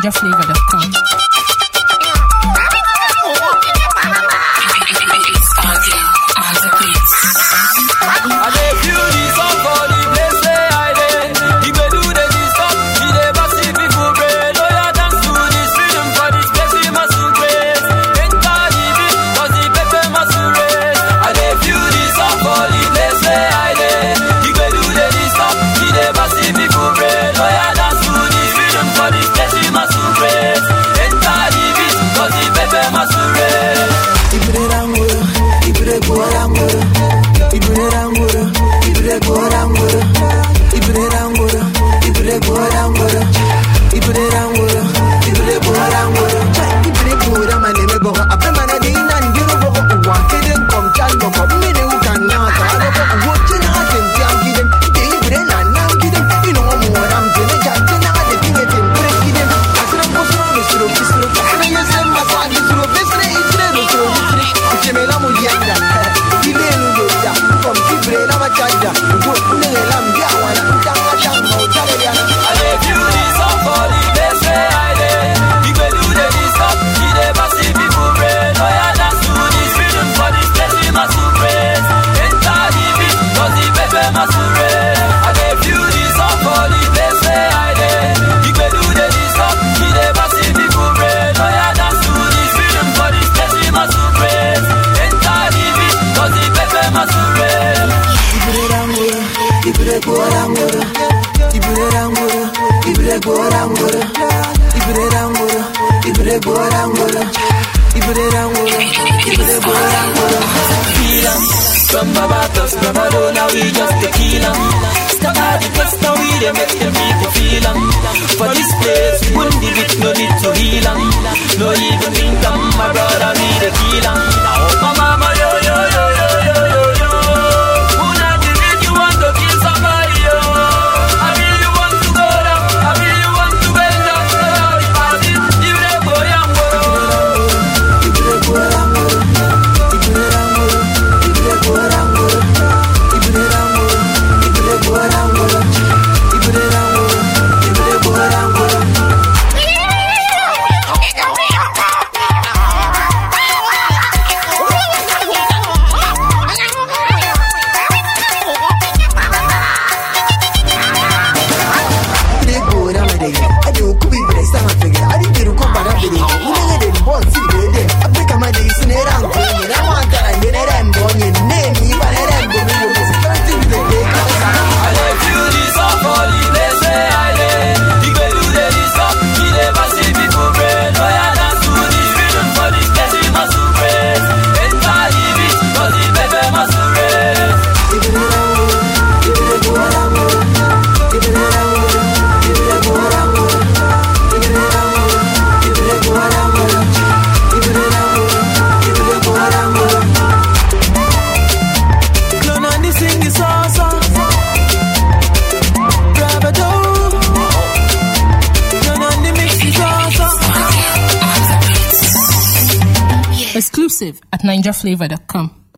NinjaFlavor.com. From Barbados, Bravado, now we just tequila. Stop all the place, now we dey make them people feel for this place, we wouldn't give it, no need to heal no even think my brother, we the killer. My mama, yo, yo, yo, yo, yo, yo, yo. Who not the need you want to kill somebody, yo? I mean you want to go down, I mean you want to bend down. The party, you dey go down, you dey go down. Exclusive at NinjaFlavor.com.